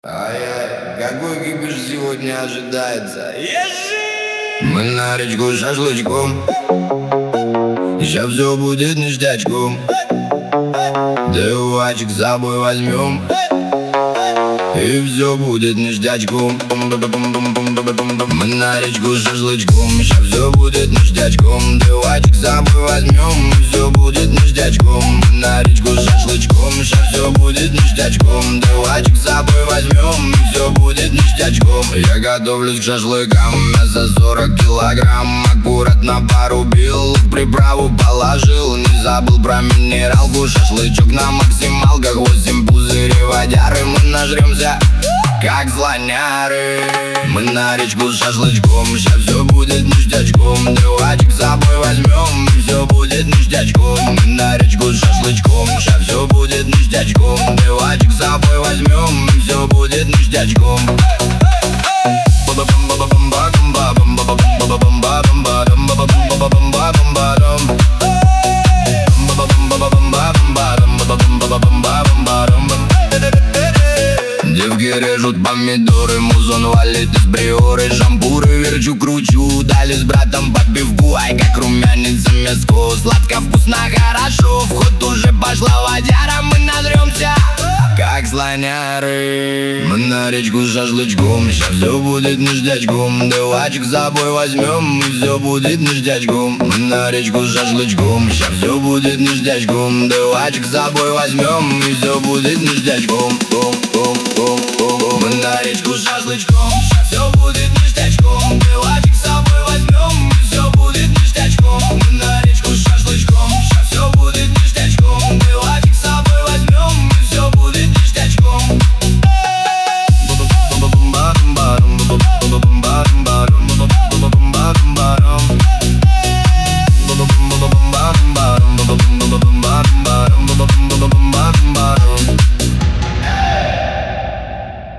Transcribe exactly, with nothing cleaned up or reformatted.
Ай-яй, какой кипиш сегодня ожидается? Ежи! Мы на речку шашлычком, ща все будет ништячком. Девочек с собой возьмем, и все будет ништячком. Мы на речку шашлычком, ща все будет ништячком. Девочек с собой возьмем, и все будет ништячком. Мы на речку шашлычком, ща все будет ништячком. Девочек с собой возьмем, и все будет ништячком. Я готовлюсь к шашлыкам, мясо сорок килограмм. Аккуратно порубил, в приправу положил. Не забыл про минералку, шашлычок на максималках. Восемь пузырей водяры, мы нажремся как слоняры. Мы на речку с шашлычком, ща все будет ништячком. Девочек с собой возьмем, и все будет ништячком. Мы на речку с шашлычком, ща все будет ништячком. Девочек с собой возьмем, и все будет ништячком. Девки режут помидоры, музон валит из приоры. Шампуры верчу, кручу, дали с братом по пивку. Ай, как румянится мяско, сладко, вкусно, хорошо. В ход уже пошла водяра, мы надремся как слоняры. Мы на речку с шашлычком, ща все будет ништячком. Девочек с собой возьмем, и все будет ништячком. Мы на речку с шашлычком, ща все будет ништячком. Девочек с собой возьмем, и все будет ништячком. Мы на речку с шашлычком.